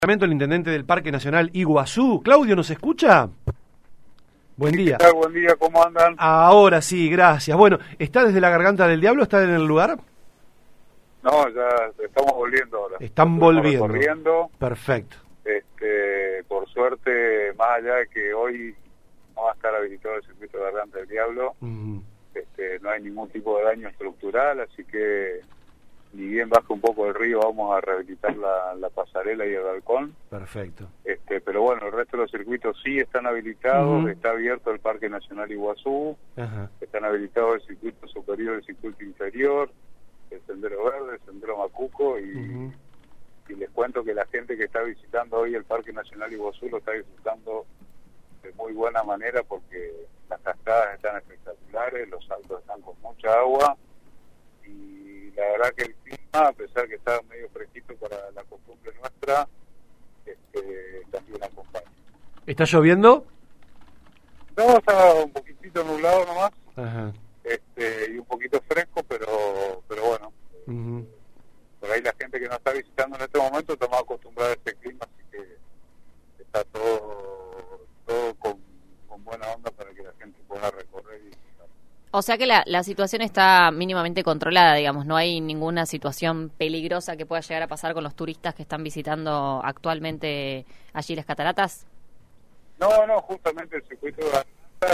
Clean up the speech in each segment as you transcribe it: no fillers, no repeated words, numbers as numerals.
El intendente del Parque Nacional Iguazú. Claudio, ¿nos escucha? Buen día. ¿Qué tal? Buen día, ¿cómo andan? Ahora sí, gracias. Bueno, ¿está desde la Garganta del Diablo? ¿Está en el lugar? No, ya estamos volviendo ahora. Están volviendo. Recorriendo. Perfecto. Por suerte, más allá de que hoy no va a estar habilitado el circuito de Garganta del Diablo, no hay ningún tipo de daño estructural, así que ni bien baja un poco el río, vamos a rehabilitar la pasarela y el balcón. Perfecto. Pero bueno, el resto de los circuitos sí están habilitados, está abierto el Parque Nacional Iguazú, están habilitados el circuito superior y el circuito inferior, el Sendero Verde, el Sendero Macuco, y les cuento que la gente que está visitando hoy el Parque Nacional Iguazú lo está disfrutando de muy buena manera porque las cascadas están espectaculares, los saltos están con mucha agua, y la verdad que el clima, a pesar que está medio fresquito para la costumbre nuestra, también acompaña. ¿Está lloviendo? No, está un poquitito nublado nomás, y un poquito fresco, pero bueno, por ahí la gente que nos está visitando en este momento está más acostumbrada a este clima, así que está todo con buena onda para que la gente pueda recorrer y visitar. O sea que la situación está mínimamente controlada, digamos, no hay ninguna situación peligrosa que pueda llegar a pasar con los turistas que están visitando actualmente allí las cataratas. No, justamente el circuito de la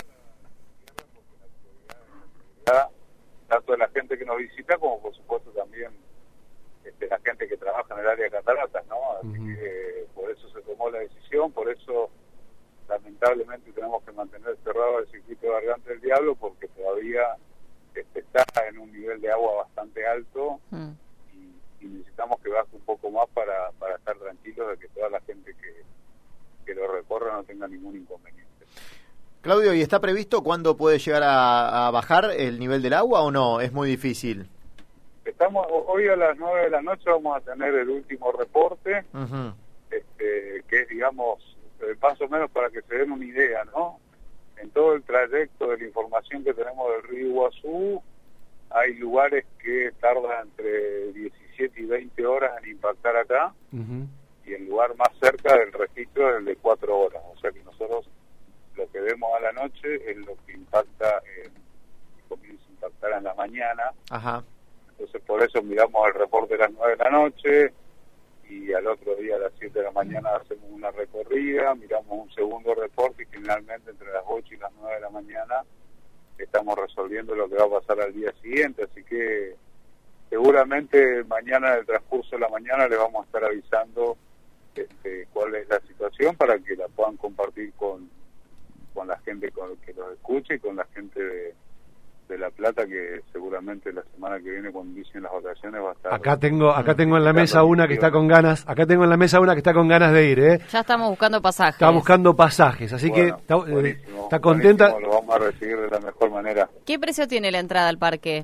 seguridad, tanto de la gente que nos visita como por supuesto también la gente que trabaja en el área de cataratas, ¿no? Así que por eso se tomó la decisión, por eso lamentablemente tenemos que mantener cerrado el circuito de Garganta del Diablo porque todavía está en un nivel de agua bastante alto y necesitamos que baje un poco más para estar tranquilos de que toda la gente que lo recorra no tenga ningún inconveniente. Claudio, ¿y está previsto cuándo puede llegar a bajar el nivel del agua o no? Es muy difícil. Hoy a las 9 de la noche vamos a tener el último reporte, que es, digamos, más o menos para que se den una idea, ¿no? En todo el trayecto de la información que tenemos del río Iguazú, hay lugares que tardan entre 17 y 20 horas en impactar acá, y el lugar más cerca del registro es el de 4 horas. O sea que nosotros lo que vemos a la noche es lo que impacta, comienza a impactar en la mañana. Entonces por eso miramos el reporte de las 9 de la noche, y al otro día a las 7 de la mañana hacemos una recorrida, miramos un segundo reporte, y generalmente entre las 8 y las 9 de la mañana estamos resolviendo lo que va a pasar al día siguiente, así que seguramente mañana en el transcurso de la mañana les vamos a estar avisando cuál es la situación para que la puedan compartir con la gente que los escuche y con la gente de La Plata, que seguramente la semana que viene cuando inicien las vacaciones va a estar. Acá tengo en la mesa una que está con ganas, de ir, Ya estamos buscando pasajes. Está buscando pasajes, así bueno, que está contenta. Lo vamos a recibir de la mejor manera. ¿Qué precio tiene la entrada al parque?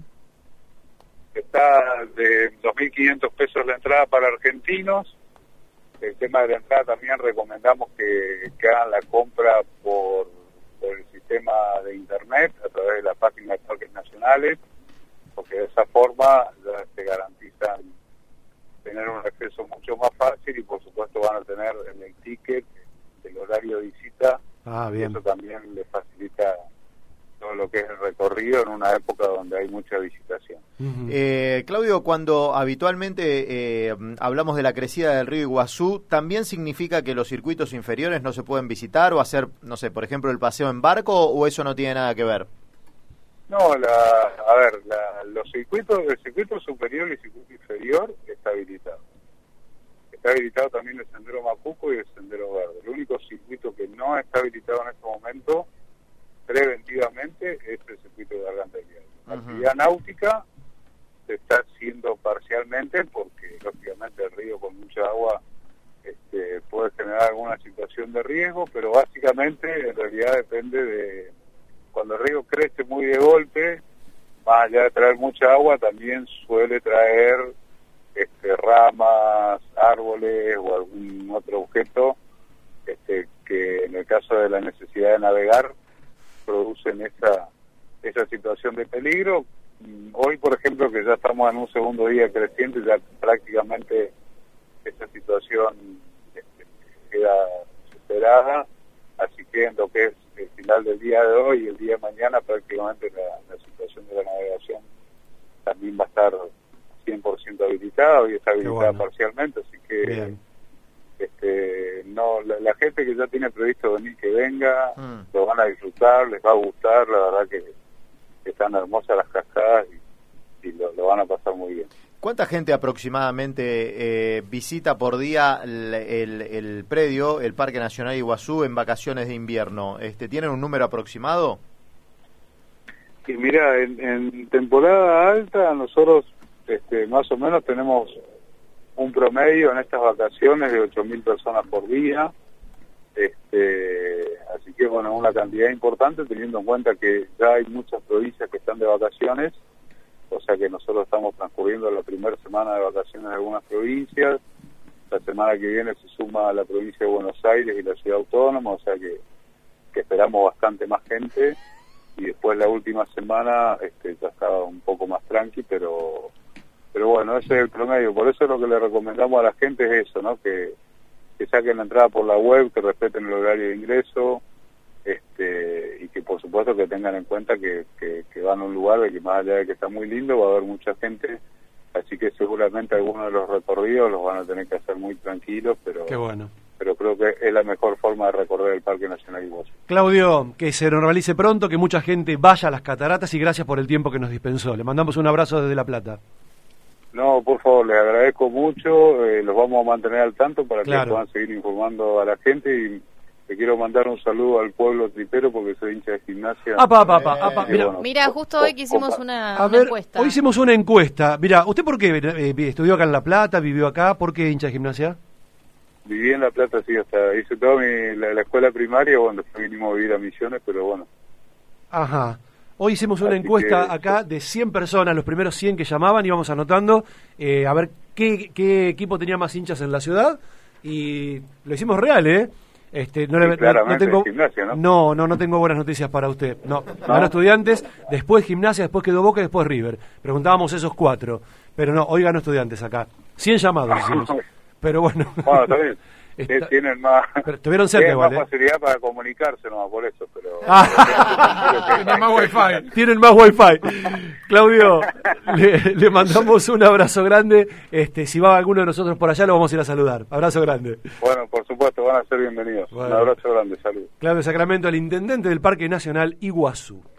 Está de 2.500 pesos la entrada para argentinos. El tema de la entrada también recomendamos que hagan la compra por el sistema de internet a través de la página de Parques Nacionales, porque de esa forma ya se garantizan tener un acceso mucho más fácil y por supuesto van a tener en el ticket el horario de visita. Bien. Eso también les facilita todo lo que es el recorrido en una época donde hay mucha visitación. Claudio, cuando habitualmente hablamos de la crecida del río Iguazú, ¿también significa que los circuitos inferiores no se pueden visitar o hacer, no sé, por ejemplo, el paseo en barco, o eso no tiene nada que ver? No, el circuito superior y el circuito inferior está habilitado. Está habilitado también el Sendero Macuco y el Sendero Verde. El único circuito que no está habilitado en este momento preventivamente es el circuito de Garganta del Diablo. La actividad náutica se está haciendo parcialmente porque lógicamente el río con mucha agua puede generar alguna situación de riesgo, pero básicamente en realidad depende de cuando el río crece muy de golpe, más allá de traer mucha agua, también suele traer ramas, árboles o algún otro objeto que en el caso de la necesidad de navegar producen esa situación de peligro. Hoy, por ejemplo, que ya estamos en un segundo día creciente, ya prácticamente esa situación llegada, así que en lo que es el final del día de hoy y el día de mañana prácticamente la situación de la navegación también va a estar 100% habilitada, hoy está habilitada parcialmente, así que no, la gente que ya tiene previsto venir, que venga, lo van a disfrutar, les va a gustar, la verdad que están hermosas las cascadas y lo van a pasar muy bien. ¿Cuánta gente aproximadamente visita por día el predio, el Parque Nacional Iguazú, en vacaciones de invierno? ¿Tienen un número aproximado? Y mira, en temporada alta nosotros más o menos tenemos un promedio en estas vacaciones de 8.000 personas por día, así que bueno, una cantidad importante teniendo en cuenta que ya hay muchas provincias que están de vacaciones, o sea que nosotros estamos transcurriendo la primera semana de vacaciones de algunas provincias, la semana que viene se suma a la provincia de Buenos Aires y la ciudad autónoma, o sea que esperamos bastante más gente, y después la última semana ya estaba un poco más tranqui, pero bueno, ese es el promedio. Por eso lo que le recomendamos a la gente es eso, ¿no? Que saquen la entrada por la web, que respeten el horario de ingreso, y que por supuesto que tengan en cuenta que van a un lugar de que más allá de que está muy lindo, va a haber mucha gente, así que seguramente algunos de los recorridos los van a tener que hacer muy tranquilos, pero qué bueno. Pero creo que es la mejor forma de recorrer el Parque Nacional Iguazú. Claudio, que se normalice pronto, que mucha gente vaya a las cataratas y gracias por el tiempo que nos dispensó. Le mandamos un abrazo desde La Plata. No, por favor, les agradezco mucho, los vamos a mantener al tanto para que puedan seguir informando a la gente, y le quiero mandar un saludo al pueblo tripero porque soy hincha de Gimnasia. Mira, justo hoy que hicimos una encuesta. Hoy hicimos una encuesta. Mira, ¿usted por qué estudió acá en La Plata, vivió acá? ¿Por qué hincha de Gimnasia? Viví en La Plata, sí, hasta hice toda la escuela primaria, bueno, después vinimos a vivir a Misiones, pero bueno. Ajá. Hoy hicimos una encuesta acá de 100 personas, los primeros 100 que llamaban, íbamos anotando a ver qué equipo tenía más hinchas en la ciudad, y lo hicimos real, ¿eh? No tengo Gimnasia, ¿no? No tengo buenas noticias para usted. No, ganó Estudiantes, después Gimnasia, después quedó Boca y después River. Preguntábamos esos 4, pero no, hoy ganó Estudiantes acá. 100 llamados hicimos. Pero bueno. Bueno, está bien. Tienen más, estuvieron cerca igual, facilidad para comunicarse, no por eso, pero tienen más wifi. Tienen más wifi. Claudio, le mandamos un abrazo grande. Si va alguno de nosotros por allá, lo vamos a ir a saludar. Abrazo grande. Bueno, por supuesto, van a ser bienvenidos. Bueno. Un abrazo grande, salud. Claudio Sacramento, el intendente del Parque Nacional Iguazú.